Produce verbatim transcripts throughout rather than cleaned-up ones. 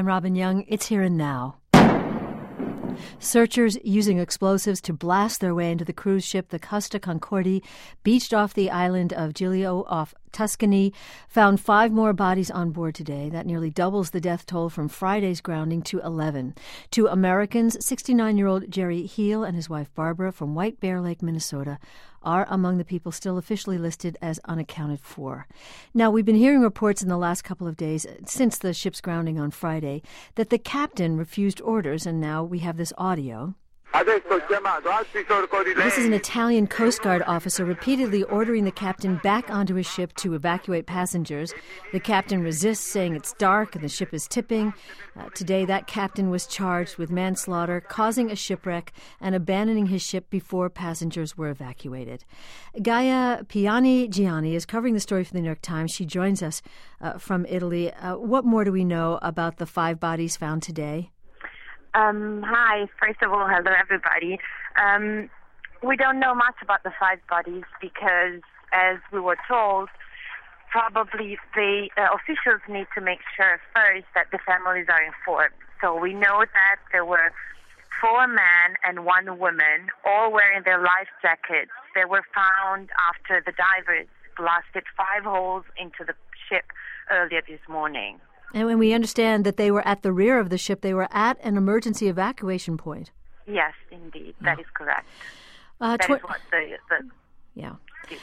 I'm Robin Young. It's Here and Now. Searchers using explosives to blast their way into the cruise ship, the Costa Concordia, beached off the island of Giglio off Tuscany, found five more bodies on board today. That nearly doubles the death toll from Friday's grounding to eleven. Two Americans, sixty-nine-year-old Jerry Heel and his wife Barbara from White Bear Lake, Minnesota, are among the people still officially listed as unaccounted for. Now, we've been hearing reports in the last couple of days, since the ship's grounding on Friday, that the captain refused orders, and now we have this audio. This is an Italian Coast Guard officer repeatedly ordering the captain back onto his ship to evacuate passengers. The captain resists, saying it's dark and the ship is tipping. Uh, today, that captain was charged with manslaughter, causing a shipwreck, and abandoning his ship before passengers were evacuated. Gaia Piani-Gianni is covering the story for the New York Times. She joins us uh, from Italy. Uh, what more do we know about the five bodies found today? Um, hi, first of all, hello everybody. Um, we don't know much about the five bodies because, as we were told, probably the uh, officials need to make sure first that the families are informed. So we know that there were four men and one woman, all wearing their life jackets. They were found after the divers blasted five holes into the ship earlier this morning. And when we understand that they were at the rear of the ship, they were at an emergency evacuation point. Yes, indeed. That is correct. Uh, that tw- is what the... the yeah.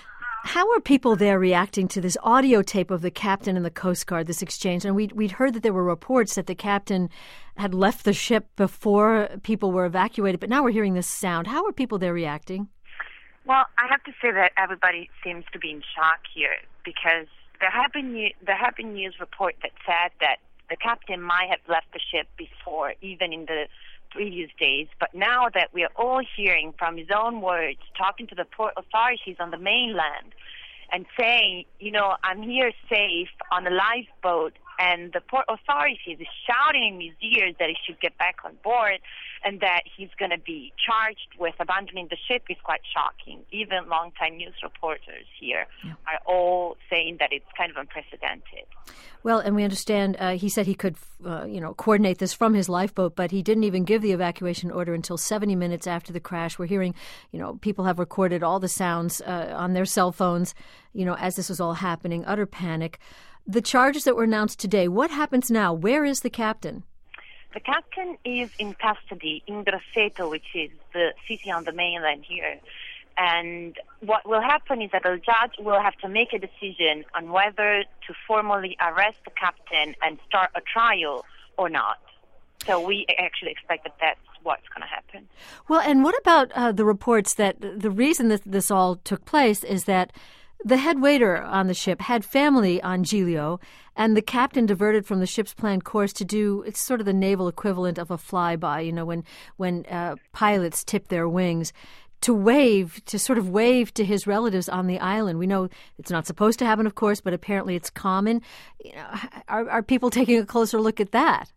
How are people there reacting to this audio tape of the captain and the Coast Guard, this exchange? And we'd, we'd heard that there were reports that the captain had left the ship before people were evacuated, but now we're hearing this sound. How are people there reacting? Well, I have to say that everybody seems to be in shock here because There have been there have been news report that said that the captain might have left the ship before, even in the previous days. But now that we are all hearing from his own words, talking to the port authorities on the mainland, and saying, you know, I'm here safe on a lifeboat, and the port authorities is shouting in his ears that he should get back on board and that he's going to be charged with abandoning the ship is quite shocking. Even longtime news reporters here yeah. are all saying that it's kind of unprecedented. Well, and we understand uh, he said he could, uh, you know, coordinate this from his lifeboat, but he didn't even give the evacuation order until seventy minutes after the crash. We're hearing, you know, people have recorded all the sounds uh, on their cell phones, you know, as this was all happening, utter panic. The charges that were announced today, what happens now? Where is the captain? The captain is in custody in Grosseto, which is the city on the mainland here. And what will happen is that the judge will have to make a decision on whether to formally arrest the captain and start a trial or not. So we actually expect that that's what's going to happen. Well, and what about uh, the reports that the reason that this all took place is that the head waiter on the ship had family on Giglio, and the captain diverted from the ship's planned course to do, it's sort of the naval equivalent of a flyby, you know, when, when uh, pilots tip their wings, to wave, to sort of wave to his relatives on the island. We know it's not supposed to happen, of course, but apparently it's common. You know, are, are people taking a closer look at that?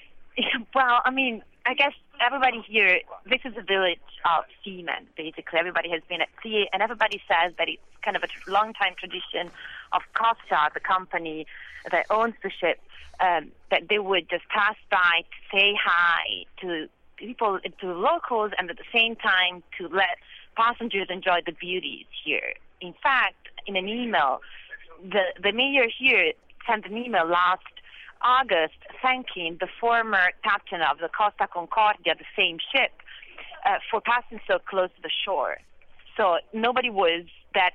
Well, I mean, I guess everybody here, this is a village of seamen, basically. Everybody has been at sea, and everybody says that it's kind of a long-time tradition of Costa, the company that owns the ship, um, that they would just pass by to say hi to people, to locals, and at the same time to let passengers enjoy the beauties here. In fact, in an email, the, the mayor here sent an email last August thanking the former captain of the Costa Concordia, the same ship, uh, for passing so close to the shore. So nobody was that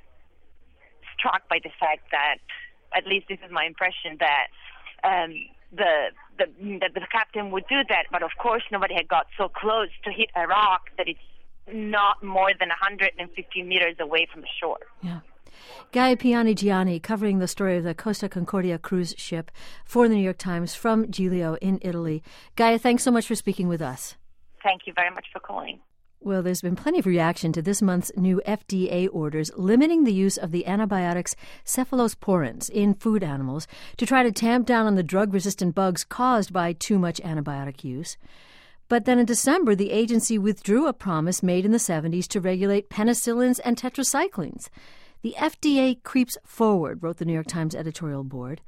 struck by the fact that, at least this is my impression, that um, the, the, that the captain would do that. But of course, nobody had got so close to hit a rock that it's not more than one hundred fifty meters away from the shore. Yeah. Gaia Piani-Gianni covering the story of the Costa Concordia cruise ship for the New York Times from Giglio in Italy. Gaia, thanks so much for speaking with us. Thank you very much for calling. Well, there's been plenty of reaction to this month's new F D A orders limiting the use of the antibiotics cephalosporins in food animals to try to tamp down on the drug-resistant bugs caused by too much antibiotic use. But then in December, the agency withdrew a promise made in the seventies to regulate penicillins and tetracyclines. The F D A creeps forward, wrote the New York Times editorial board.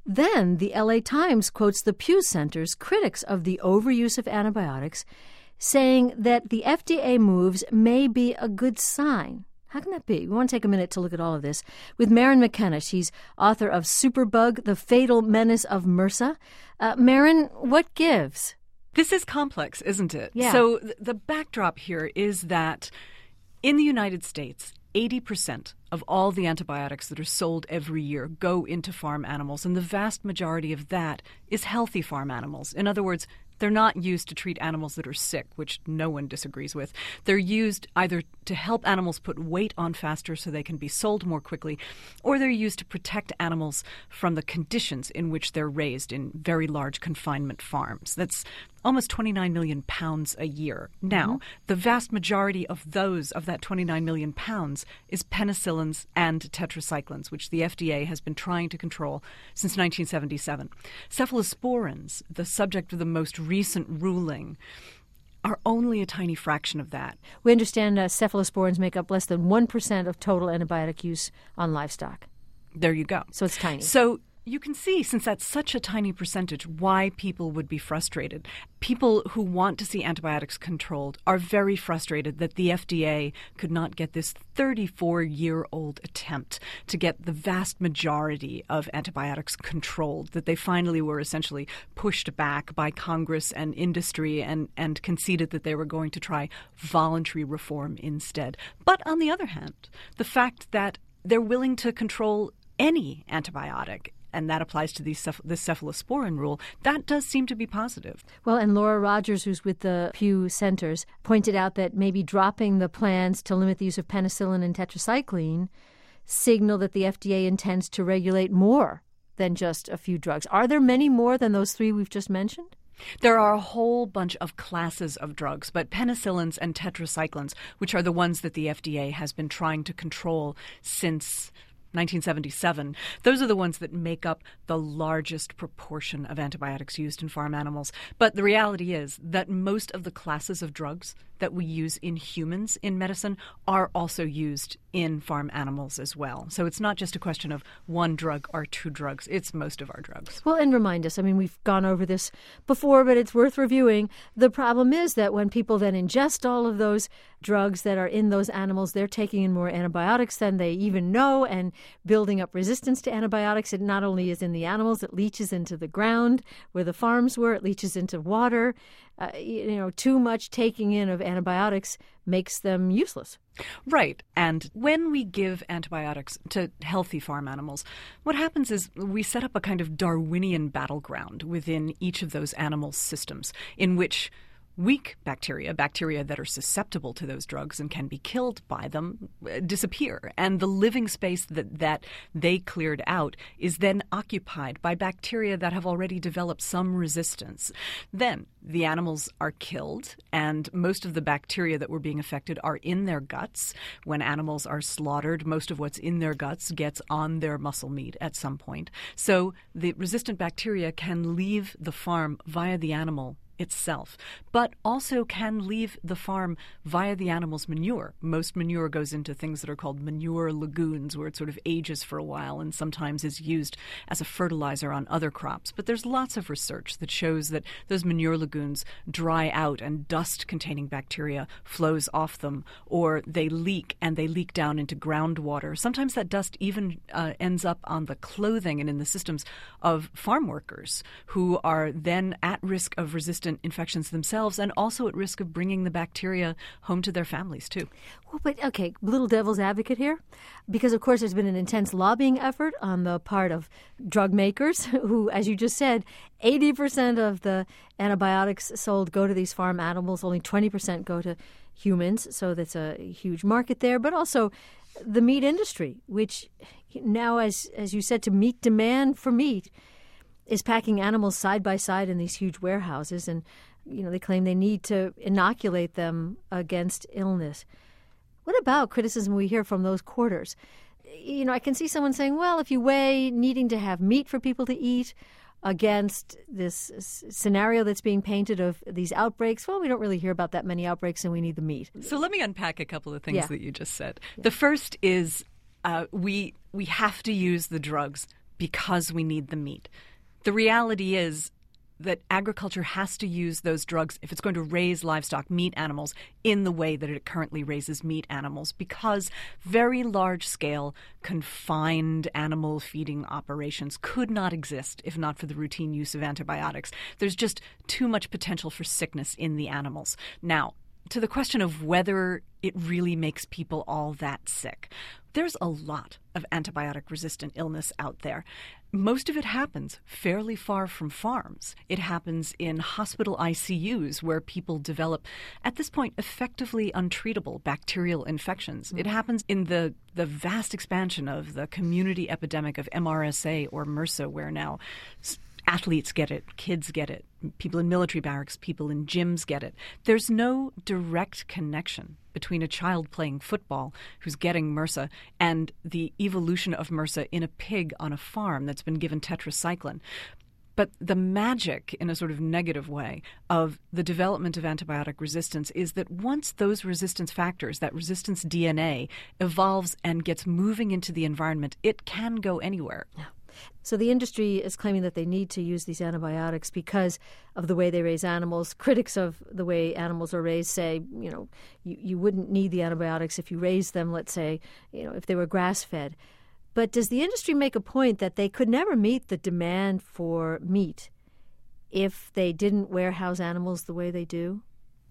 Then the L A Times quotes the Pew Center's critics of the overuse of antibiotics, saying that the F D A moves may be a good sign. How can that be? We want to take a minute to look at all of this with Maren McKenna. She's author of Superbug, The Fatal Menace of MRSA. Uh, Maren, what gives? This is complex, isn't it? Yeah. So th- the backdrop here is that in the United States, eighty percent of all the antibiotics that are sold every year go into farm animals, and the vast majority of that is healthy farm animals. In other words, they're not used to treat animals that are sick, which no one disagrees with. They're used either to help animals put weight on faster so they can be sold more quickly, or they're used to protect animals from the conditions in which they're raised in very large confinement farms. That's almost twenty-nine million pounds a year. Now, mm-hmm. the vast majority of those, of that twenty-nine million pounds, is penicillins and tetracyclines, which the F D A has been trying to control since nineteen seventy-seven. Cephalosporins, the subject of the most recent ruling, are only a tiny fraction of that. We understand uh, cephalosporins make up less than one percent of total antibiotic use on livestock. There you go. So it's tiny. So you can see, since that's such a tiny percentage, why people would be frustrated. People who want to see antibiotics controlled are very frustrated that the F D A could not get this thirty-four-year-old attempt to get the vast majority of antibiotics controlled, that they finally were essentially pushed back by Congress and industry and, and conceded that they were going to try voluntary reform instead. But on the other hand, the fact that they're willing to control any antibiotic, and that applies to these ceph- this cephalosporin rule, that does seem to be positive. Well, and Laura Rogers, who's with the Pew Centers, pointed out that maybe dropping the plans to limit the use of penicillin and tetracycline signal that the F D A intends to regulate more than just a few drugs. Are there many more than those three we've just mentioned? There are a whole bunch of classes of drugs, but penicillins and tetracyclines, which are the ones that the F D A has been trying to control since nineteen seventy-seven, those are the ones that make up the largest proportion of antibiotics used in farm animals. But the reality is that most of the classes of drugs that we use in humans in medicine are also used in farm animals as well. So it's not just a question of one drug or two drugs. It's most of our drugs. Well, and remind us, I mean, we've gone over this before, but it's worth reviewing. The problem is that when people then ingest all of those drugs that are in those animals, they're taking in more antibiotics than they even know and building up resistance to antibiotics. It not only is in the animals, it leaches into the ground where the farms were, it leaches into water. Uh, you know, too much taking in of antibiotics makes them useless. Right. And when we give antibiotics to healthy farm animals, what happens is we set up a kind of Darwinian battleground within each of those animals' systems in which weak bacteria, bacteria that are susceptible to those drugs and can be killed by them, uh, disappear. And the living space that, that they cleared out is then occupied by bacteria that have already developed some resistance. Then the animals are killed, and most of the bacteria that were being affected are in their guts. When animals are slaughtered, most of what's in their guts gets on their muscle meat at some point. So the resistant bacteria can leave the farm via the animal itself, but also can leave the farm via the animal's manure. Most manure goes into things that are called manure lagoons, where it sort of ages for a while and sometimes is used as a fertilizer on other crops. But there's lots of research that shows that those manure lagoons dry out and dust-containing bacteria flows off them, or they leak and they leak down into groundwater. Sometimes that dust even uh, ends up on the clothing and in the systems of farm workers who are then at risk of resistant infections themselves and also at risk of bringing the bacteria home to their families too. Well, but okay, little devil's advocate here, because of course there's been an intense lobbying effort on the part of drug makers who, as you just said, eighty percent of the antibiotics sold go to these farm animals, only twenty percent go to humans, so that's a huge market there, but also the meat industry, which now, as as you said, to meet demand for meat, is packing animals side by side in these huge warehouses, and you know they claim they need to inoculate them against illness. What about criticism we hear from those quarters? You know, I can see someone saying, well, if you weigh needing to have meat for people to eat against this scenario that's being painted of these outbreaks, well, we don't really hear about that many outbreaks and we need the meat. So let me unpack a couple of things yeah. that you just said. Yeah. The first is uh, we we have to use the drugs because we need the meat. The reality is that agriculture has to use those drugs if it's going to raise livestock, meat animals, in the way that it currently raises meat animals, because very large-scale, confined animal feeding operations could not exist if not for the routine use of antibiotics. There's just too much potential for sickness in the animals. Now, to the question of whether it really makes people all that sick, there's a lot of antibiotic-resistant illness out there. Most of it happens fairly far from farms. It happens in hospital I C Us where people develop, at this point, effectively untreatable bacterial infections. Mm-hmm. It happens in the, the vast expansion of the community epidemic of M R S A or MRSA, where now athletes get it, kids get it, people in military barracks, people in gyms get it. There's no direct connection between a child playing football who's getting MRSA and the evolution of MRSA in a pig on a farm that's been given tetracycline. But the magic, in a sort of negative way, of the development of antibiotic resistance is that once those resistance factors, that resistance D N A, evolves and gets moving into the environment, it can go anywhere. Yeah. So the industry is claiming that they need to use these antibiotics because of the way they raise animals. Critics of the way animals are raised say, you know, you, you wouldn't need the antibiotics if you raised them, let's say, you know, if they were grass-fed. But does the industry make a point that they could never meet the demand for meat if they didn't warehouse animals the way they do?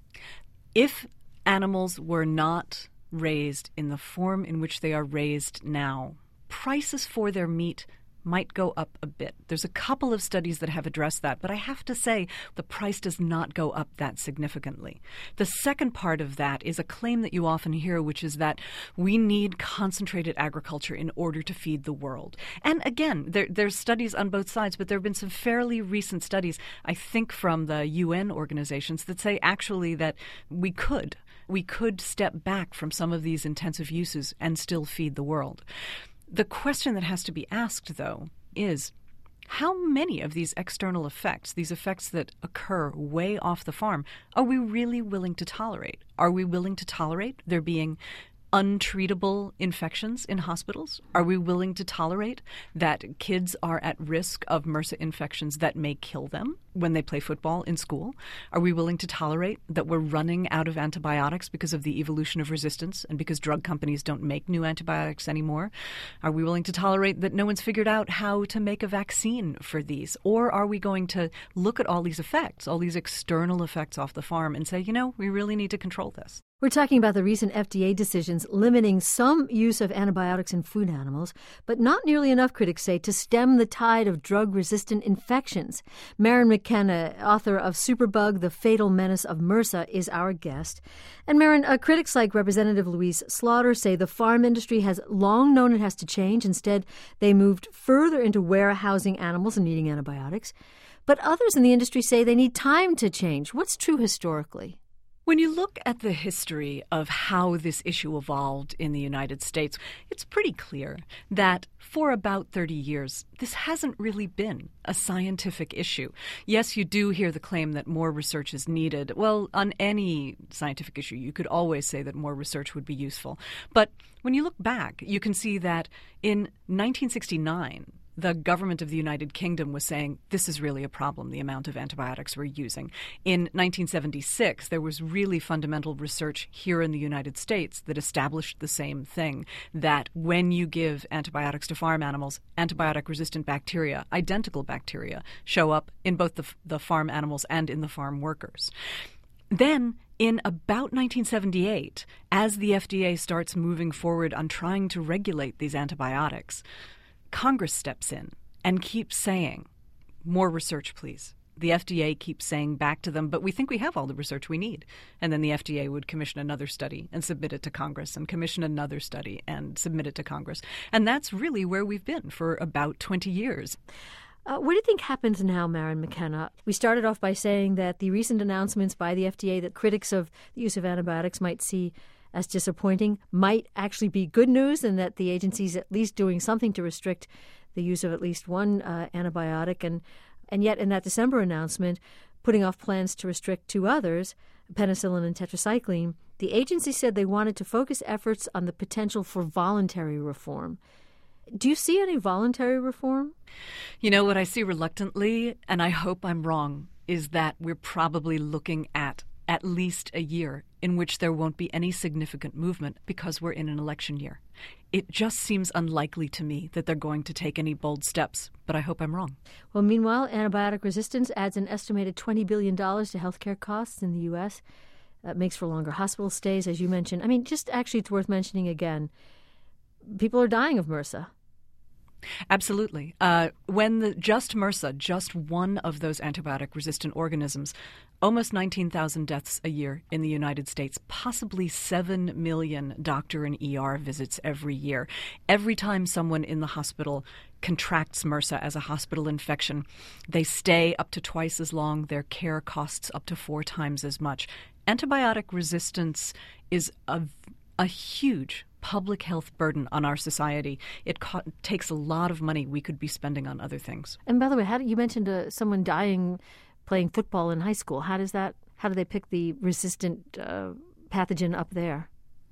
If animals were not raised in the form in which they are raised now, prices for their meat might go up a bit. There's a couple of studies that have addressed that, but I have to say the price does not go up that significantly. The second part of that is a claim that you often hear, which is that we need concentrated agriculture in order to feed the world. And again, there, there's studies on both sides, but there have been some fairly recent studies, I think from the U N organizations, that say actually that we could. We could step back from some of these intensive uses and still feed the world. The question that has to be asked, though, is how many of these external effects, these effects that occur way off the farm, are we really willing to tolerate? Are we willing to tolerate there being untreatable infections in hospitals? Are we willing to tolerate that kids are at risk of MRSA infections that may kill them when they play football in school? Are we willing to tolerate that we're running out of antibiotics because of the evolution of resistance and because drug companies don't make new antibiotics anymore? Are we willing to tolerate that no one's figured out how to make a vaccine for these? Or are we going to look at all these effects, all these external effects off the farm and say, you know, we really need to control this? We're talking about the recent F D A decisions limiting some use of antibiotics in food animals, but not nearly enough, critics say, to stem the tide of drug-resistant infections. Maren McKenna, author of Superbug, The Fatal Menace of MRSA, is our guest. And Maren, uh, critics like Representative Louise Slaughter say the farm industry has long known it has to change. Instead, they moved further into warehousing animals and needing antibiotics. But others in the industry say they need time to change. What's true historically? When you look at the history of how this issue evolved in the United States, it's pretty clear that for about thirty years, this hasn't really been a scientific issue. Yes, you do hear the claim that more research is needed. Well, on any scientific issue, you could always say that more research would be useful. But when you look back, you can see that in nineteen sixty-nine, the government of the United Kingdom was saying this is really a problem, the amount of antibiotics we're using. In nineteen seventy-six, there was really fundamental research here in the United States that established the same thing, that when you give antibiotics to farm animals, antibiotic-resistant bacteria, identical bacteria, show up in both the, the farm animals and in the farm workers. Then, in about nineteen seventy-eight, as the F D A starts moving forward on trying to regulate these antibiotics, Congress steps in and keeps saying, more research, please. The F D A keeps saying back to them, but we think we have all the research we need. And then the F D A would commission another study and submit it to Congress, and commission another study and submit it to Congress. And that's really where we've been for about twenty years. Uh, what do you think happens now, Maren McKenna? We started off by saying that the recent announcements by the F D A that critics of the use of antibiotics might see as disappointing might actually be good news, and that the agency's at least doing something to restrict the use of at least one uh, antibiotic. And, and yet in that December announcement, putting off plans to restrict two others, penicillin and tetracycline, the agency said they wanted to focus efforts on the potential for voluntary reform. Do you see any voluntary reform? You know, what I see reluctantly, and I hope I'm wrong, is that we're probably looking at at least a year in which there won't be any significant movement because we're in an election year. It just seems unlikely to me that they're going to take any bold steps, but I hope I'm wrong. Well, meanwhile, antibiotic resistance adds an estimated twenty billion dollars to healthcare costs in the U S. That makes for longer hospital stays, as you mentioned. I mean, just actually it's worth mentioning again, people are dying of MRSA. Absolutely. Uh, when the, just MRSA, just one of those antibiotic-resistant organisms, almost nineteen thousand deaths a year in the United States, possibly seven million doctor and E R visits every year. Every time someone in the hospital contracts MRSA as a hospital infection, they stay up to twice as long. Their care costs up to four times as much. Antibiotic resistance is a, a huge public health burden on our society. It co- takes a lot of money we could be spending on other things. And by the way, how do, you mentioned uh, someone dying playing football in high school. How does that? How do they pick the resistant uh, pathogen up there?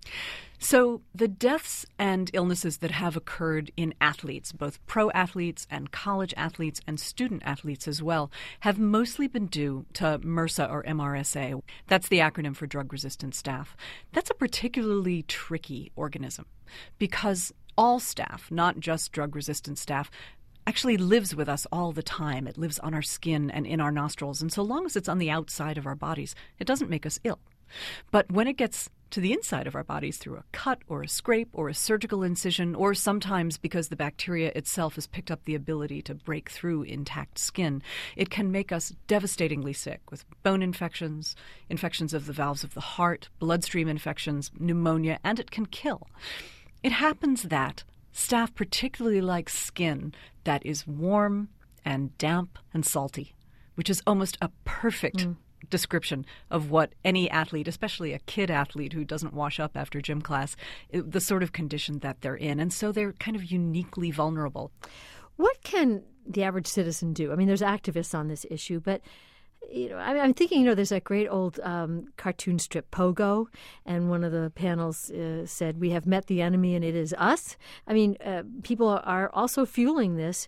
So the deaths and illnesses that have occurred in athletes, both pro athletes and college athletes and student athletes as well, have mostly been due to MRSA or M R S A. That's the acronym for drug-resistant staph. That's a particularly tricky organism because all staph, not just drug-resistant staph, actually lives with us all the time. It lives on our skin and in our nostrils. And so long as it's on the outside of our bodies, it doesn't make us ill. But when it gets to the inside of our bodies through a cut or a scrape or a surgical incision, or sometimes because the bacteria itself has picked up the ability to break through intact skin, it can make us devastatingly sick with bone infections, infections of the valves of the heart, bloodstream infections, pneumonia, and it can kill. It happens that staph particularly likes skin that is warm and damp and salty, which is almost a perfect mm. description of what any athlete, especially a kid athlete who doesn't wash up after gym class, the sort of condition that they're in. And so they're kind of uniquely vulnerable. What can the average citizen do? I mean, there's activists on this issue, but you know, I, I'm thinking, you know, there's that great old um, cartoon strip, Pogo, and one of the panels uh, said, "We have met the enemy and it is us." I mean, uh, people are also fueling this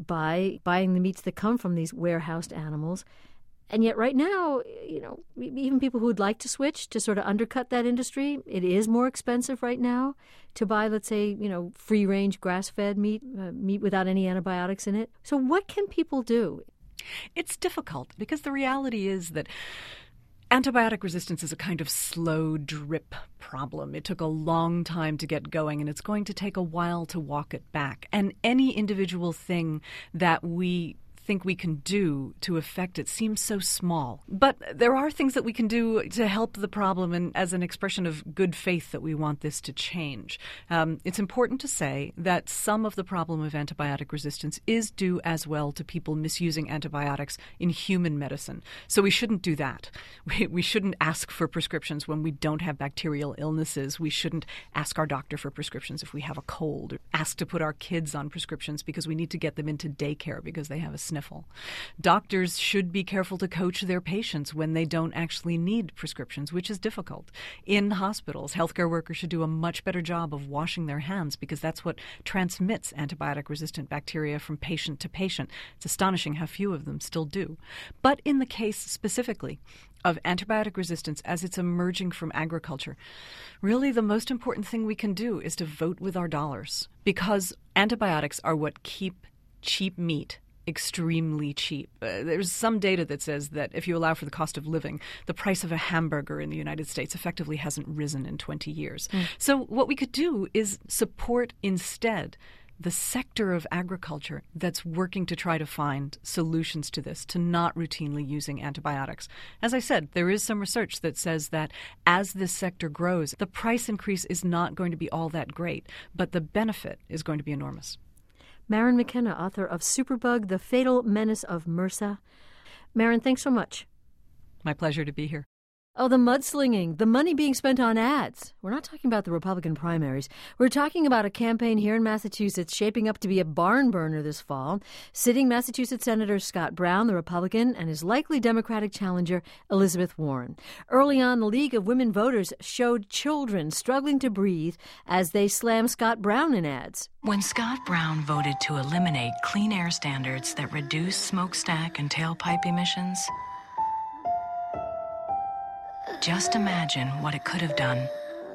by buying the meats that come from these warehoused animals. And yet right now, you know, even people who would like to switch to sort of undercut that industry, it is more expensive right now to buy, let's say, you know, free-range grass-fed meat, uh, meat without any antibiotics in it. So what can people do? It's difficult because the reality is that antibiotic resistance is a kind of slow drip problem. It took a long time to get going, and it's going to take a while to walk it back. And any individual thing that we think we can do to affect it seems so small. But there are things that we can do to help the problem, and as an expression of good faith that we want this to change. Um, it's important to say that some of the problem of antibiotic resistance is due as well to people misusing antibiotics in human medicine. So we shouldn't do that. We, we shouldn't ask for prescriptions when we don't have bacterial illnesses. We shouldn't ask our doctor for prescriptions if we have a cold, or ask to put our kids on prescriptions because we need to get them into daycare because they have a sniffle. Doctors should be careful to coach their patients when they don't actually need prescriptions, which is difficult. In hospitals, healthcare workers should do a much better job of washing their hands because that's what transmits antibiotic-resistant bacteria from patient to patient. It's astonishing how few of them still do. But in the case specifically of antibiotic resistance as it's emerging from agriculture, really the most important thing we can do is to vote with our dollars, because antibiotics are what keep cheap meat extremely cheap. Uh, there's some data that says that if you allow for the cost of living, the price of a hamburger in the United States effectively hasn't risen in twenty years. Mm. So what we could do is support instead the sector of agriculture that's working to try to find solutions to this, to not routinely using antibiotics. As I said, there is some research that says that as this sector grows, the price increase is not going to be all that great, but the benefit is going to be enormous. Maren McKenna, author of Superbug, The Fatal Menace of MRSA. Maren, thanks so much. My pleasure to be here. Oh, the mudslinging, the money being spent on ads. We're not talking about the Republican primaries. We're talking about a campaign here in Massachusetts shaping up to be a barn burner this fall. Sitting Massachusetts Senator Scott Brown, the Republican, and his likely Democratic challenger, Elizabeth Warren. Early on, the League of Women Voters showed children struggling to breathe as they slammed Scott Brown in ads. When Scott Brown voted to eliminate clean air standards that reduce smokestack and tailpipe emissions, just imagine what it could have done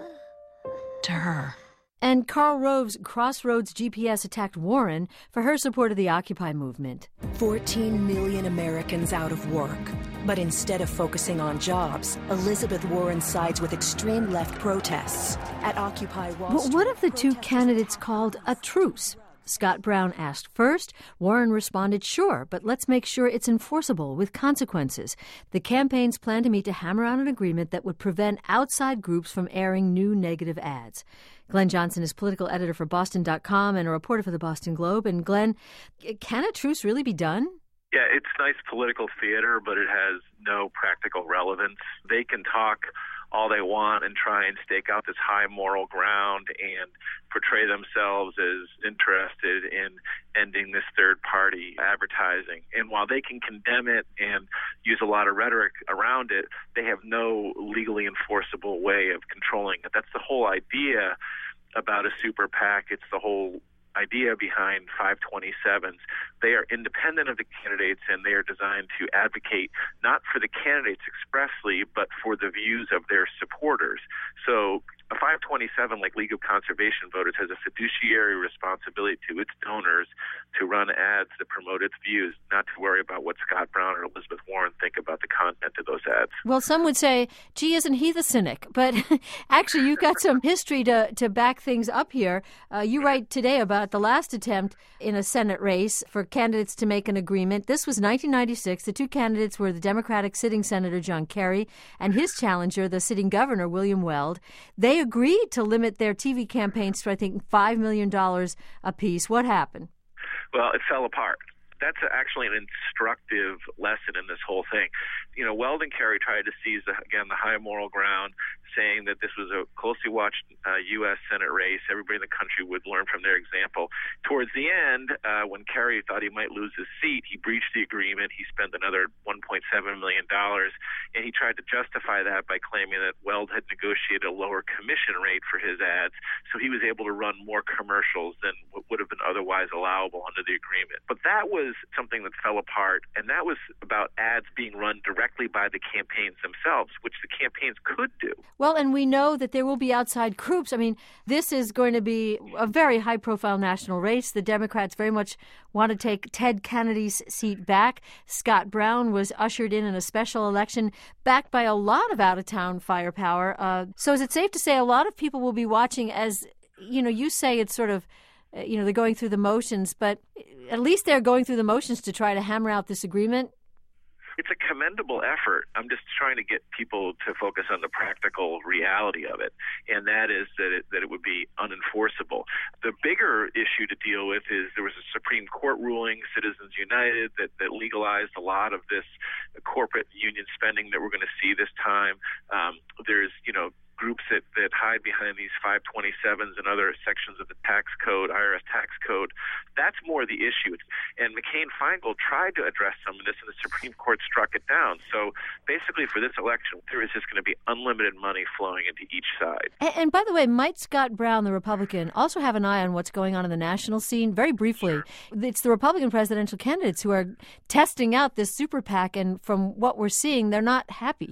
to her. And Karl Rove's Crossroads G P S attacked Warren for her support of the Occupy movement. fourteen million Americans out of work. But instead of focusing on jobs, Elizabeth Warren sides with extreme left protests. At Occupy Wall But Street, what if the two candidates called a truce? Scott Brown asked first. Warren responded, sure, but let's make sure it's enforceable with consequences. The campaigns plan to meet to hammer out an agreement that would prevent outside groups from airing new negative ads. Glenn Johnson is political editor for Boston dot com and a reporter for the Boston Globe. And Glenn, can a truce really be done? Yeah, it's nice political theater, but it has no practical relevance. They can talk all they want and try and stake out this high moral ground and portray themselves as interested in ending this third-party advertising. And while they can condemn it and use a lot of rhetoric around it, they have no legally enforceable way of controlling it. That's the whole idea about a super PAC. It's the whole idea behind five twenty-sevens. They are independent of the candidates, and they are designed to advocate not for the candidates expressly, but for the views of their supporters. So a five twenty-seven, like League of Conservation Voters, has a fiduciary responsibility to its donors to run ads that promote its views, not to worry about what Scott Brown or Elizabeth Warren think about the content of those ads. Well, some would say, gee, isn't he the cynic? But actually, you've got some history to, to back things up here. Uh, you write today about the last attempt in a Senate race for candidates to make an agreement. This was nineteen ninety-six. The two candidates were the Democratic sitting Senator John Kerry and his challenger, the sitting governor, William Weld. They agreed to limit their T V campaigns to, I think, five million dollars apiece. What happened? Well, it fell apart. That's actually an instructive lesson in this whole thing. You know, Weld and Kerry tried to seize, the, again, the high moral ground, saying that this was a closely watched uh, U S Senate race. Everybody in the country would learn from their example. Towards the end, uh, when Kerry thought he might lose his seat, he breached the agreement. He spent another one point seven million dollars, and he tried to justify that by claiming that Weld had negotiated a lower commission rate for his ads, so he was able to run more commercials than what would have been otherwise allowable under the agreement. But that was something that fell apart, and that was about ads being run directly by the campaigns themselves, which the campaigns could do. Well, and we know that there will be outside groups. I mean, this is going to be a very high-profile national race. The Democrats very much want to take Ted Kennedy's seat back. Scott Brown was ushered in in a special election backed by a lot of out-of-town firepower. Uh, so is it safe to say a lot of people will be watching as, you know, you say it's sort of, you know, they're going through the motions, but at least they're going through the motions to try to hammer out this agreement? It's a commendable effort. I'm just trying to get people to focus on the practical reality of it, and that is that it, that it would be unenforceable. The bigger issue to deal with is there was a Supreme Court ruling, Citizens United, that, that legalized a lot of this corporate union spending that we're going to see this time. Um, there's, you know, groups that, that hide behind these five twenty-sevens and other sections of the tax code, I R S tax code. That's more the issue. And McCain-Feingold tried to address some of this, and the Supreme Court struck it down. So basically for this election, there is just going to be unlimited money flowing into each side. And, and by the way, might Scott Brown, the Republican, also have an eye on what's going on in the national scene? Very briefly, sure. It's the Republican presidential candidates who are testing out this super PAC, and from what we're seeing, they're not happy.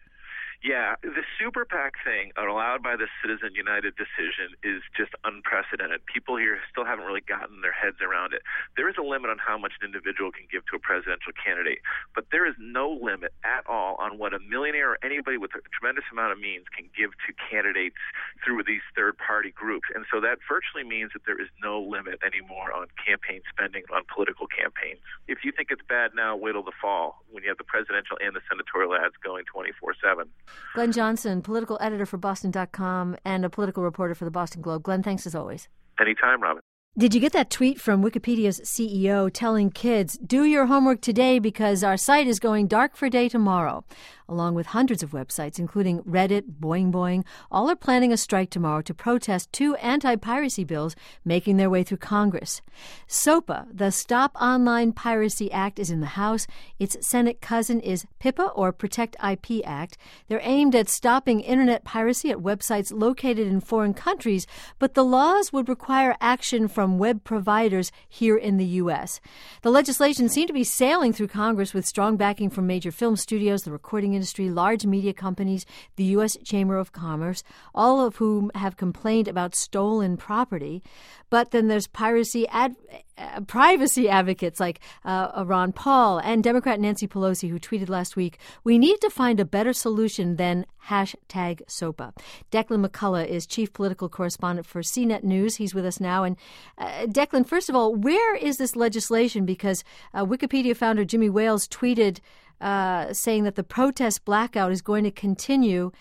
Yeah, the super PAC thing allowed by the Citizen United decision is just unprecedented. People here still haven't really gotten their heads around it. There is a limit on how much an individual can give to a presidential candidate, but there is no limit at all on what a millionaire or anybody with a tremendous amount of means can give to candidates through these third-party groups. And so that virtually means that there is no limit anymore on campaign spending, on political campaigns. If you think it's bad now, wait till the fall when you have the presidential and the senatorial ads going twenty-four seven. Glenn Johnson, political editor for Boston dot com and a political reporter for the Boston Globe. Glenn, thanks as always. Anytime, Robin. Did you get that tweet from Wikipedia's C E O telling kids, do your homework today because our site is going dark for day tomorrow? Along with hundreds of websites, including Reddit, Boing Boing, all are planning a strike tomorrow to protest two anti-piracy bills making their way through Congress. SOPA, the Stop Online Piracy Act, is in the House. Its Senate cousin is PIPA, or Protect I P Act. They're aimed at stopping internet piracy at websites located in foreign countries, but the laws would require action from web providers here in the U S. The legislation seemed to be sailing through Congress with strong backing from major film studios, the recording industry, large media companies, the U S Chamber of Commerce, all of whom have complained about stolen property. But then there's piracy ad, uh, privacy advocates like uh, Ron Paul and Democrat Nancy Pelosi, who tweeted last week, "We need to find a better solution than hashtag SOPA." Declan McCullough is chief political correspondent for C net News. He's with us now. And uh, Declan, first of all, where is this legislation? Because uh, Wikipedia founder Jimmy Wales tweeted uh, saying that the protest blackout is going to continue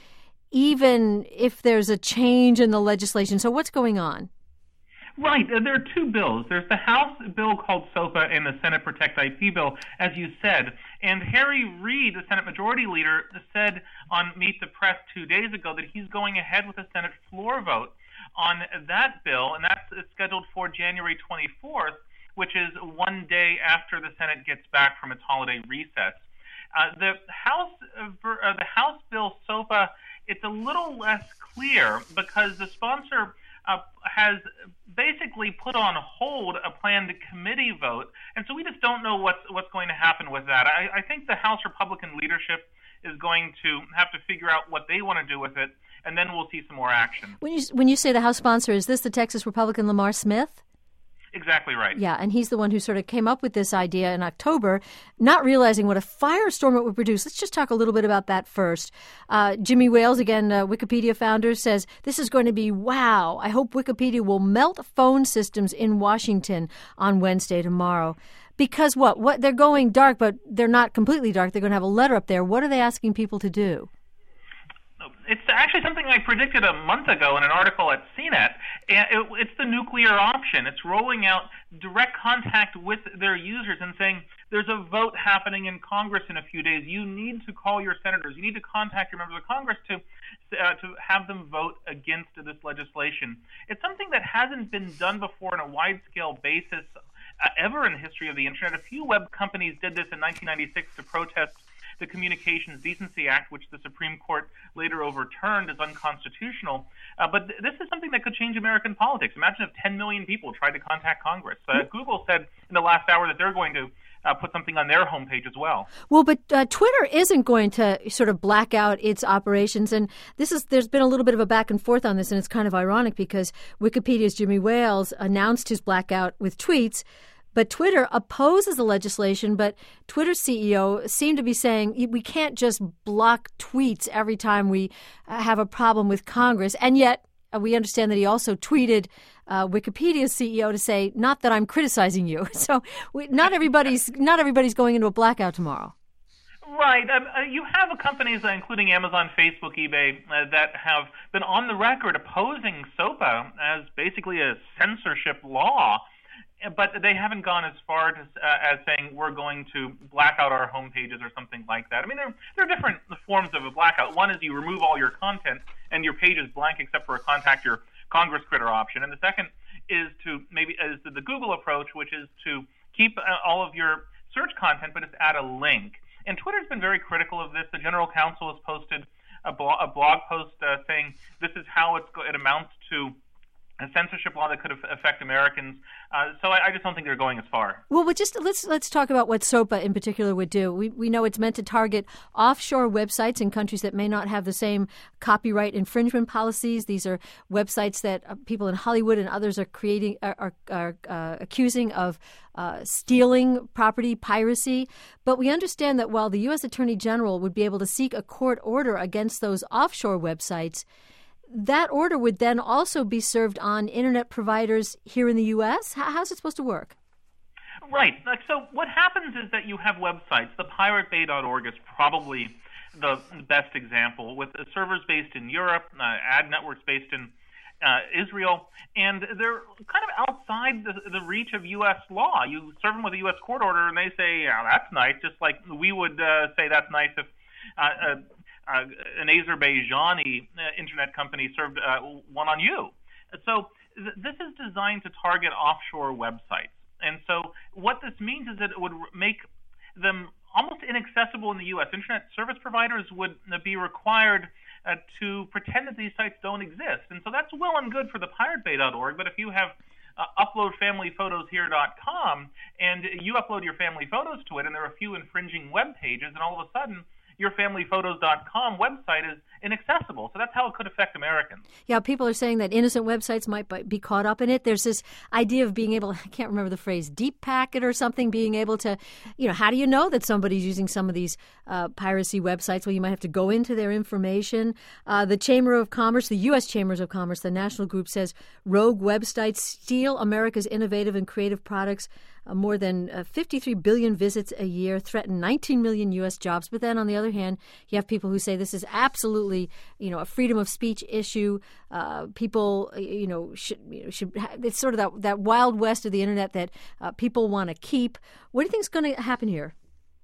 even if there's a change in the legislation. So what's going on? Right. There are two bills. There's the House bill called SOPA and the Senate Protect I P bill, as you said. And Harry Reid, the Senate Majority Leader, said on Meet the Press two days ago that he's going ahead with a Senate floor vote on that bill, and that's scheduled for January twenty-fourth, which is one day after the Senate gets back from its holiday recess. Uh, the House, uh, the House bill SOPA, it's a little less clear because the sponsor Uh, has basically put on hold a planned committee vote, and so we just don't know what's what's going to happen with that. I, I think the House Republican leadership is going to have to figure out what they want to do with it, and then we'll see some more action. When you when you say the House sponsor, is this the Texas Republican Lamar Smith? Exactly right. Yeah, and he's the one who sort of came up with this idea in October, not realizing what a firestorm it would produce. Let's just talk a little bit about that first. Uh, Jimmy Wales, again, uh, Wikipedia founder, says, this is going to be wow. I hope Wikipedia will melt phone systems in Washington on Wednesday tomorrow. Because what? What they're going dark, but they're not completely dark. They're going to have a letter up there. What are they asking people to do? It's actually something I predicted a month ago in an article at C net. And it, it's the nuclear option. It's rolling out direct contact with their users and saying, there's a vote happening in Congress in a few days. You need to call your senators. You need to contact your members of Congress to uh, to have them vote against this legislation. It's something that hasn't been done before on a wide-scale basis uh, ever in the history of the Internet. A few web companies did this in nineteen ninety-six to protest the Communications Decency Act, which the Supreme Court later overturned as unconstitutional. Uh, but th- this is something that could change American politics. Imagine if ten million people tried to contact Congress. Uh, Google said in the last hour that they're going to uh, put something on their homepage as well. Well, but uh, Twitter isn't going to sort of black out its operations. And this is there's been a little bit of a back and forth on this, and it's kind of ironic because Wikipedia's Jimmy Wales announced his blackout with tweets. But Twitter opposes the legislation, but Twitter's C E O seemed to be saying we can't just block tweets every time we have a problem with Congress. And yet uh, we understand that he also tweeted uh, Wikipedia's C E O to say, not that I'm criticizing you. So we, not everybody's not everybody's going into a blackout tomorrow. Right. Um, uh, you have companies, uh, including Amazon, Facebook, eBay, uh, that have been on the record opposing SOPA as basically a censorship law. But they haven't gone as far to, uh, as saying we're going to black out our home pages or something like that. I mean, there, there are different forms of a blackout. One is you remove all your content and your page is blank except for a contact your Congress critter option. And the second is to maybe is the, the Google approach, which is to keep uh, all of your search content, but just add a link. And Twitter's been very critical of this. The General Counsel has posted a, blo- a blog post uh, saying this is how it's go- it amounts to a censorship law that could affect Americans. Uh, so I, I just don't think they're going as far. Well, but just let's let's talk about what SOPA in particular would do. We we know it's meant to target offshore websites in countries that may not have the same copyright infringement policies. These are websites that uh, people in Hollywood and others are creating are are, are uh, accusing of uh, stealing property, piracy. But we understand that while the U S Attorney General would be able to seek a court order against those offshore websites, that order would then also be served on internet providers here in the U S? How's it supposed to work? Right. So what happens is that you have websites. The pirate bay dot org is probably the best example, with servers based in Europe, uh, ad networks based in uh, Israel, and they're kind of outside the, the reach of U S law. You serve them with a U S court order, and they say, yeah, that's nice, just like we would uh, say that's nice if uh, uh, uh, an Azerbaijani uh, internet company served uh, one on you. So th- this is designed to target offshore websites. And so what this means is that it would make them almost inaccessible in the U S. Internet service providers would be required uh, to pretend that these sites don't exist. And so that's well and good for the pirate bay dot org, but if you have uh, upload family photos here dot com and you upload your family photos to it and there are a few infringing web pages, and all of a sudden your family photos dot com website is inaccessible. So that's how it could affect Americans. Yeah, people are saying that innocent websites might be caught up in it. There's this idea of being able, I can't remember the phrase, deep packet or something, being able to, you know, how do you know that somebody's using some of these uh, piracy websites? Well, you might have to go into their information. Uh, the Chamber of Commerce, the U S Chambers of Commerce, the national group says rogue websites steal America's innovative and creative products. Uh, more than uh, fifty-three billion visits a year, threaten nineteen million U S jobs. But then on the other hand, you have people who say this is absolutely, you know, a freedom of speech issue. Uh, people, you know, should, you know, should ha- it's sort of that, that wild west of the internet that uh, people want to keep. What do you think is going to happen here?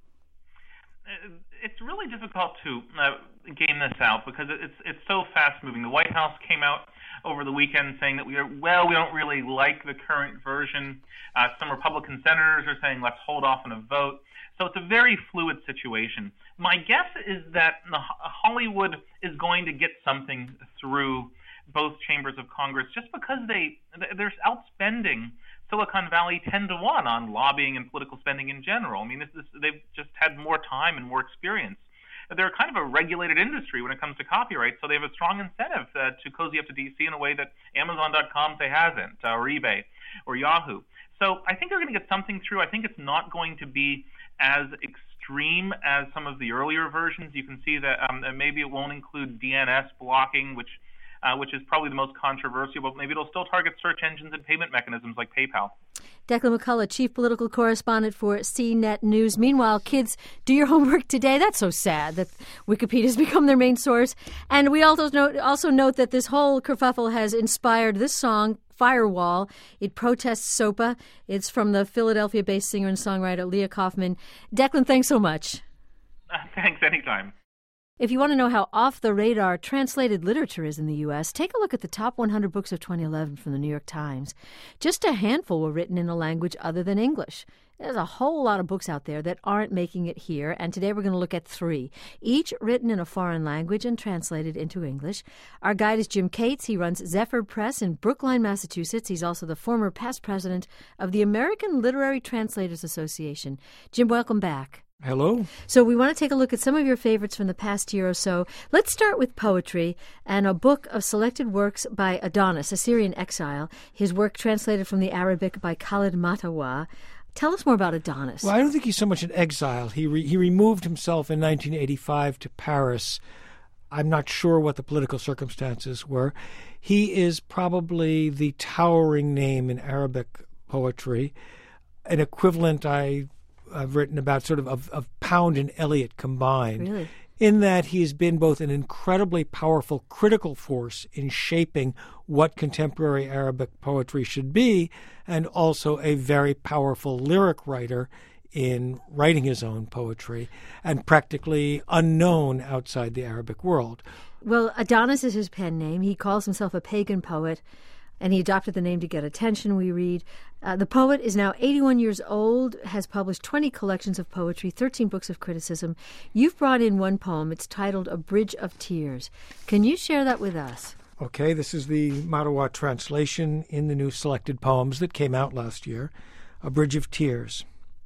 It's really difficult to uh, game this out because it's it's so fast moving. The White House came out over the weekend saying that we are, well, we don't really like the current version. Uh, some Republican senators are saying let's hold off on a vote. So it's a very fluid situation. My guess is that Hollywood is going to get something through both chambers of Congress just because they they're outspending Silicon Valley ten to one on lobbying and political spending in general. I mean, this is, they've just had more time and more experience. They're kind of a regulated industry when it comes to copyright, so they have a strong incentive uh, to cozy up to D C in a way that Amazon dot com, say, hasn't, uh, or eBay, or Yahoo. So I think they're going to get something through. I think it's not going to be as extreme as some of the earlier versions. You can see that um, maybe it won't include D N S blocking, which uh, which is probably the most controversial, but maybe it'll still target search engines and payment mechanisms like PayPal. Declan McCullough, chief political correspondent for C net News. Meanwhile, kids, do your homework today. That's so sad that Wikipedia has become their main source. And we also note, also note that this whole kerfuffle has inspired this song, Firewall. It protests SOPA. It's from the Philadelphia-based singer and songwriter Leah Kaufman. Declan, thanks so much. Uh, thanks, anytime. If you want to know how off-the-radar translated literature is in the U S, take a look at the top one hundred books of twenty eleven from the New York Times. Just a handful were written in a language other than English. There's a whole lot of books out there that aren't making it here, and today we're going to look at three, each written in a foreign language and translated into English. Our guide is Jim Cates. He runs Zephyr Press in Brookline, Massachusetts. He's also the former past president of the American Literary Translators Association. Jim, welcome back. Hello. So we want to take a look at some of your favorites from the past year or so. Let's start with poetry and a book of selected works by Adonis, a Syrian exile. His work translated from the Arabic by Khalid Matawa. Tell us more about Adonis. Well, I don't think he's so much an exile. He re- he removed himself in nineteen eighty-five to Paris. I'm not sure what the political circumstances were. He is probably the towering name in Arabic poetry, an equivalent I... I've written about sort of, of of Pound and Eliot combined, really? In that he's been both an incredibly powerful critical force in shaping what contemporary Arabic poetry should be, and also a very powerful lyric writer in writing his own poetry, and practically unknown outside the Arabic world. Well, Adonis is his pen name. He calls himself a pagan poet, and he adopted the name to get attention, we read. Uh, the poet is now eighty-one years old, has published twenty collections of poetry, thirteen books of criticism. You've brought in one poem. It's titled A Bridge of Tears. Can you share that with us? Okay, this is the Matawa translation in the new selected poems that came out last year. A Bridge of Tears.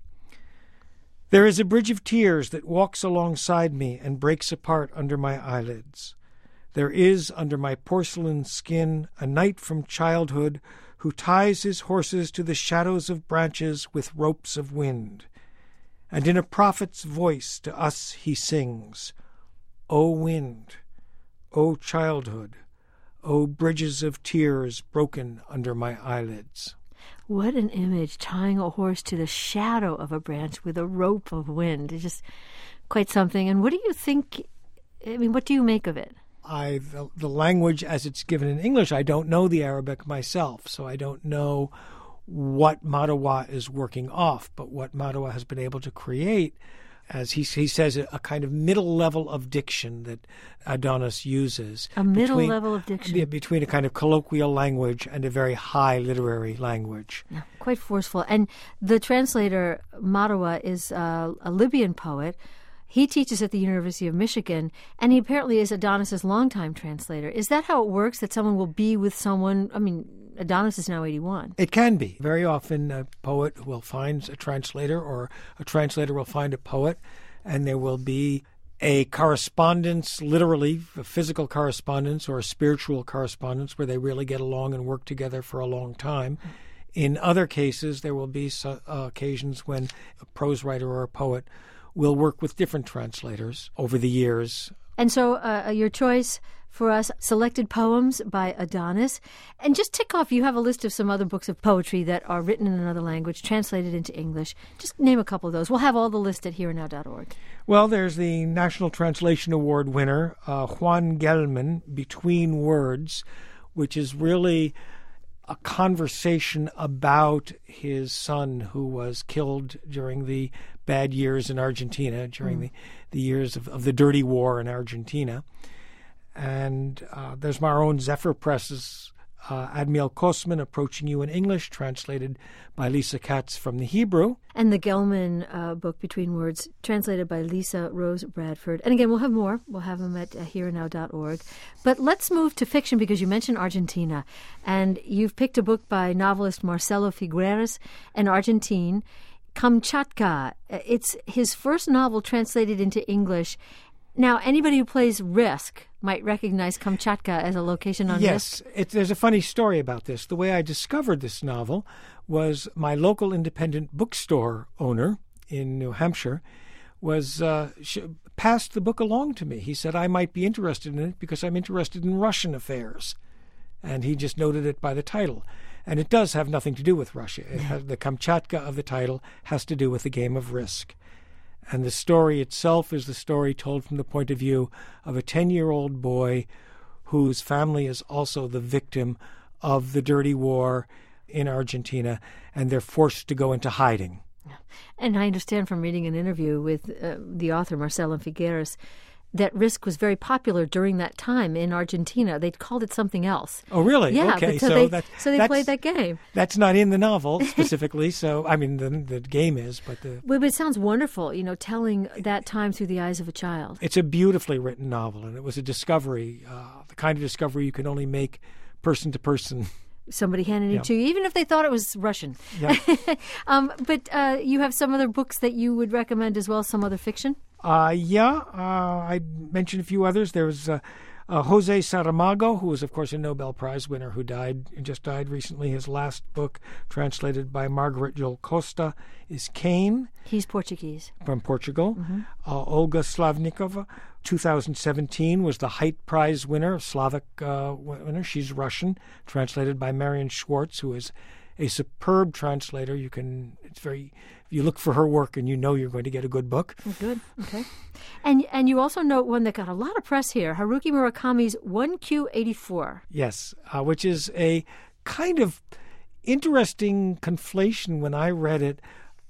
There is a bridge of tears that walks alongside me and breaks apart under my eyelids. There is, under my porcelain skin, a knight from childhood who ties his horses to the shadows of branches with ropes of wind. And in a prophet's voice to us he sings, O wind, O childhood, O bridges of tears broken under my eyelids. What an image, tying a horse to the shadow of a branch with a rope of wind. It's just quite something. And what do you think, I mean, what do you make of it? I the, the language as it's given in English, I don't know the Arabic myself, so I don't know what Madawa is working off. But what Madawa has been able to create, as he, he says, a, a kind of middle level of diction that Adonis uses. A middle between, level of diction? Yeah, between a kind of colloquial language and a very high literary language. Yeah, quite forceful. And the translator, Madawa, is uh, a Libyan poet. He teaches at the University of Michigan, and he apparently is Adonis's longtime translator. Is that how it works, that someone will be with someone? I mean, Adonis is now eighty-one. It can be. Very often a poet will find a translator, or a translator will find a poet, and there will be a correspondence, literally a physical correspondence or a spiritual correspondence, where they really get along and work together for a long time. In other cases, there will be so, uh, occasions when a prose writer or a poet will work with different translators over the years. And so uh, your choice for us, selected poems by Adonis. And just tick off, you have a list of some other books of poetry that are written in another language, translated into English. Just name a couple of those. We'll have all the list at here and now dot org. Well, there's the National Translation Award winner, uh, Juan Gelman, Between Words, which is really a conversation about his son who was killed during the bad years in Argentina, during mm. the, the years of, of the dirty war in Argentina. And uh, there's our own Zephyr Press's uh, Admiel Kosman, Approaching You in English, translated by Lisa Katz from the Hebrew. And the Gelman uh, book, Between Words, translated by Lisa Rose Bradford. And again, we'll have more. We'll have them at uh, here and now dot org. But let's move to fiction, because you mentioned Argentina. And you've picked a book by novelist Marcelo Figueres, an Argentine, Kamchatka. It's his first novel translated into English. Now, anybody who plays Risk might recognize Kamchatka as a location on yes, Risk. Yes, there's a funny story about this. The way I discovered this novel was my local independent bookstore owner in New Hampshire was uh, sh- passed the book along to me. He said I might be interested in it because I'm interested in Russian affairs. And he just noted it by the title. And it does have nothing to do with Russia. It has, the Kamchatka of the title has to do with the game of Risk. And the story itself is the story told from the point of view of a ten-year-old boy whose family is also the victim of the dirty war in Argentina, and they're forced to go into hiding. And I understand from reading an interview with uh, the author, Marcelo Figueres, that Risk was very popular during that time in Argentina. They called it something else. Oh, really? Yeah, okay. but so, so they, that, so they played that game. That's not in the novel specifically. So, I mean, the, the game is, but the... Well, but it sounds wonderful, you know, telling that time through the eyes of a child. It's a beautifully written novel, and it was a discovery, uh, the kind of discovery you can only make person to person. Somebody handed it yeah. to you, even if they thought it was Russian. Yeah. um, but uh, you have some other books that you would recommend as well, some other fiction? Uh, yeah, uh, I mentioned a few others. There was uh, uh, Jose Saramago, who was, of course, a Nobel Prize winner who died, just died recently. His last book, translated by Margaret Joel Costa, is Cain. He's Portuguese. From Portugal. Mm-hmm. Uh, Olga Slavnikova, two thousand seventeen, was the Haidt Prize winner, Slavic uh, winner. She's Russian, translated by Marion Schwartz, who is a superb translator. You can, it's very... You look for her work and you know you're going to get a good book. Oh, good. Okay. And and you also note one that got a lot of press here, Haruki Murakami's one Q eighty-four. Yes, uh, which is a kind of interesting conflation when I read it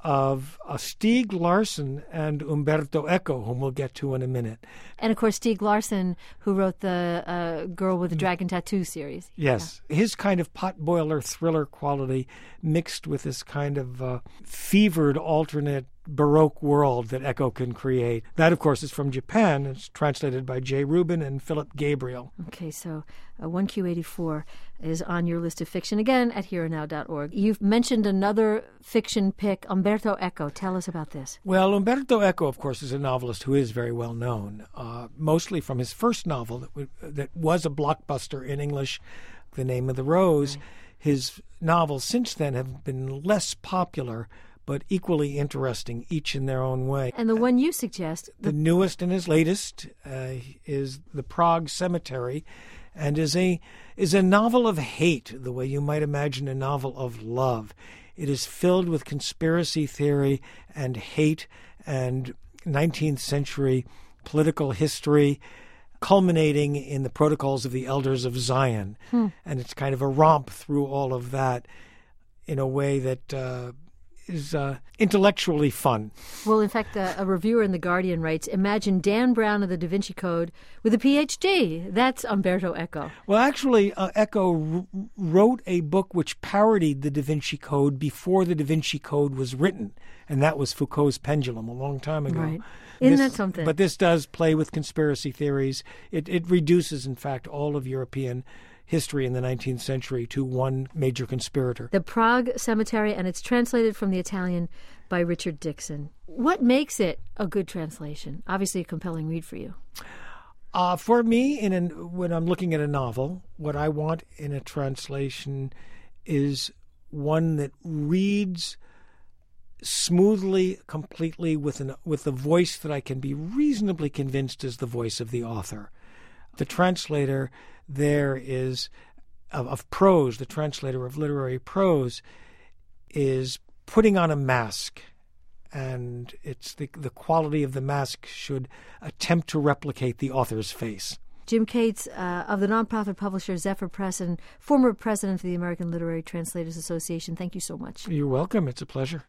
of uh, Stieg Larsson and Umberto Eco, whom we'll get to in a minute. And, of course, Stieg Larsson, who wrote the uh, Girl with the Dragon Tattoo series. Yes. Yeah. His kind of potboiler thriller quality mixed with this kind of uh, fevered alternate Baroque world that Eco can create. That, of course, is from Japan. It's translated by Jay Rubin and Philip Gabriel. Okay, so uh, one Q eighty-four is on your list of fiction, again, at here and now dot org. You've mentioned another fiction pick, Umberto Eco. Tell us about this. Well, Umberto Eco, of course, is a novelist who is very well known, uh, mostly from his first novel that, w- that was a blockbuster in English, The Name of the Rose. Right. His novels since then have been less popular, but equally interesting, each in their own way. And the one you suggest... The, the newest and his latest uh, is The Prague Cemetery, and is a is a novel of hate, the way you might imagine a novel of love. It is filled with conspiracy theory and hate and nineteenth century political history. culminating in the Protocols of the Elders of Zion. Hmm. And it's kind of a romp through all of that in a way that uh, is uh, intellectually fun. Well, in fact, uh, a reviewer in The Guardian writes, imagine Dan Brown of the Da Vinci Code with a P H D. That's Umberto Eco. Well, actually, uh, Eco r- wrote a book which parodied the Da Vinci Code before the Da Vinci Code was written, and that was Foucault's Pendulum a long time ago. Right. Isn't This- that something? But this does play with conspiracy theories. It, it reduces, in fact, all of European history in the nineteenth century to one major conspirator. The Prague Cemetery, and it's translated from the Italian by Richard Dixon. What makes it a good translation? Obviously a compelling read for you. Uh, for me, in an, when I'm looking at a novel, what I want in a translation is one that reads smoothly, completely, with an with a voice that I can be reasonably convinced is the voice of the author. The translator there is of, of prose, the translator of literary prose is putting on a mask, and it's the the quality of the mask should attempt to replicate the author's face. Jim Cates uh, of the nonprofit publisher Zephyr Press and former president of the American Literary Translators Association, thank you so much. You're welcome. It's a pleasure.